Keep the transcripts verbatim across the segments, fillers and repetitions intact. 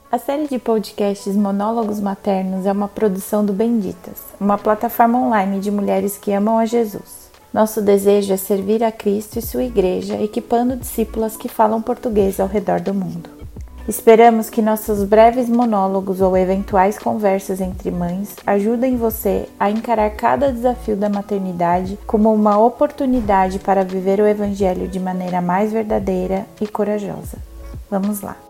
A série de podcasts Monólogos Maternos é uma produção do Benditas, uma plataforma online de mulheres que amam a Jesus. Nosso desejo é servir a Cristo e sua igreja, equipando discípulas que falam português ao redor do mundo. Esperamos que nossos breves monólogos ou eventuais conversas entre mães ajudem você a encarar cada desafio da maternidade como uma oportunidade para viver o Evangelho de maneira mais verdadeira e corajosa. Vamos lá!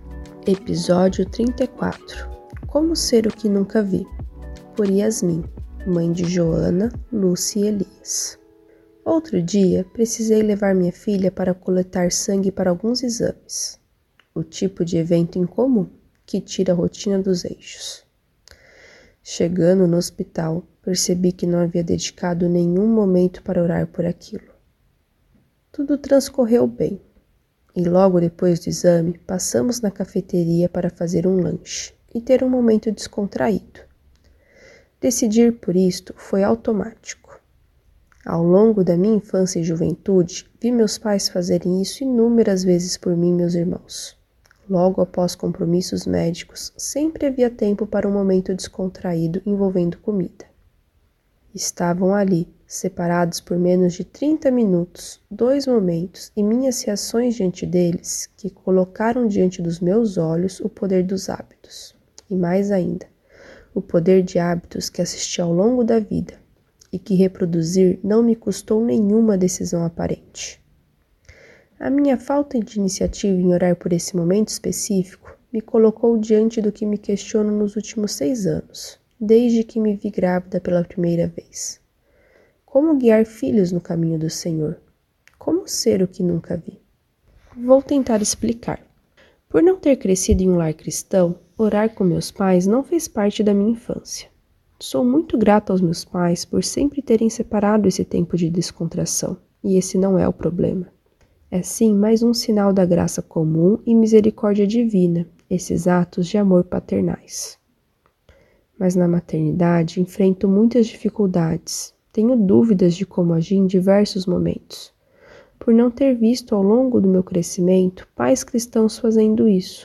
Episódio trinta e quatro. Como ser o que nunca vi, por Yasmin, mãe de Joana, Lúcia e Elias. Outro dia, precisei levar minha filha para coletar sangue para alguns exames. O tipo de evento incomum que tira a rotina dos eixos. Chegando no hospital, percebi que não havia dedicado nenhum momento para orar por aquilo. Tudo transcorreu bem. E logo depois do exame, passamos na cafeteria para fazer um lanche e ter um momento descontraído. Decidir por isto foi automático. Ao longo da minha infância e juventude, vi meus pais fazerem isso inúmeras vezes por mim e meus irmãos. Logo após compromissos médicos, sempre havia tempo para um momento descontraído envolvendo comida. Estavam ali, separados por menos de trinta minutos, dois momentos e minhas reações diante deles que colocaram diante dos meus olhos o poder dos hábitos. E mais ainda, o poder de hábitos que assisti ao longo da vida e que reproduzir não me custou nenhuma decisão aparente. A minha falta de iniciativa em orar por esse momento específico me colocou diante do que me questiono nos últimos seis anos, desde que me vi grávida pela primeira vez. Como guiar filhos no caminho do Senhor? Como ser o que nunca vi? Vou tentar explicar. Por não ter crescido em um lar cristão, orar com meus pais não fez parte da minha infância. Sou muito grata aos meus pais por sempre terem separado esse tempo de descontração, e esse não é o problema. É sim mais um sinal da graça comum e misericórdia divina, esses atos de amor paternais. Mas na maternidade enfrento muitas dificuldades. Tenho dúvidas de como agir em diversos momentos, por não ter visto ao longo do meu crescimento pais cristãos fazendo isso.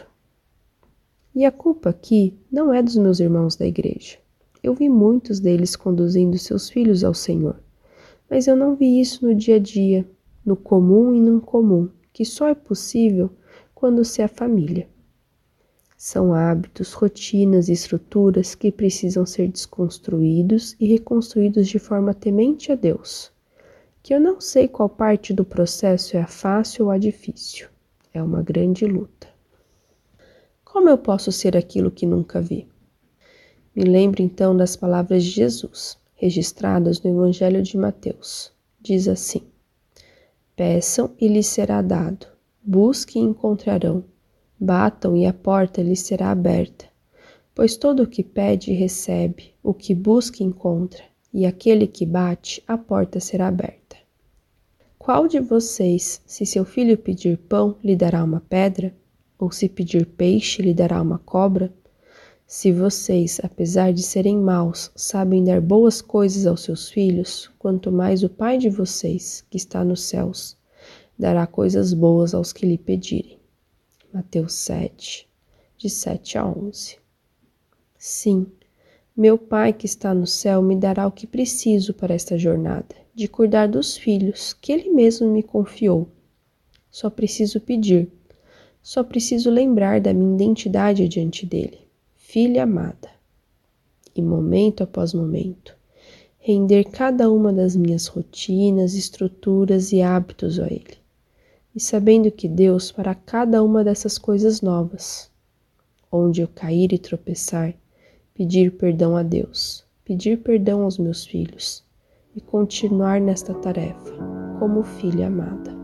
E a culpa aqui não é dos meus irmãos da igreja. Eu vi muitos deles conduzindo seus filhos ao Senhor, mas eu não vi isso no dia a dia, no comum e no incomum, que só é possível quando se é família. São hábitos, rotinas e estruturas que precisam ser desconstruídos e reconstruídos de forma temente a Deus. Que eu não sei qual parte do processo é a fácil ou a difícil. É uma grande luta. Como eu posso ser aquilo que nunca vi? Me lembro então das palavras de Jesus, registradas no Evangelho de Mateus. Diz assim: Peçam e lhes será dado, busquem e encontrarão. Batam e a porta lhes será aberta, pois todo o que pede recebe, o que busca encontra, e aquele que bate, a porta será aberta. Qual de vocês, se seu filho pedir pão, lhe dará uma pedra? Ou se pedir peixe, lhe dará uma cobra? Se vocês, apesar de serem maus, sabem dar boas coisas aos seus filhos, quanto mais o Pai de vocês, que está nos céus, dará coisas boas aos que lhe pedirem. Mateus sete, de sete a onze. Sim, meu Pai que está no céu me dará o que preciso para esta jornada, de cuidar dos filhos que Ele mesmo me confiou. Só preciso pedir, só preciso lembrar da minha identidade diante dEle, filha amada. E momento após momento, render cada uma das minhas rotinas, estruturas e hábitos a Ele. E sabendo que Deus fará cada uma dessas coisas novas. Onde eu cair e tropeçar, pedir perdão a Deus, pedir perdão aos meus filhos e continuar nesta tarefa, como filha amada.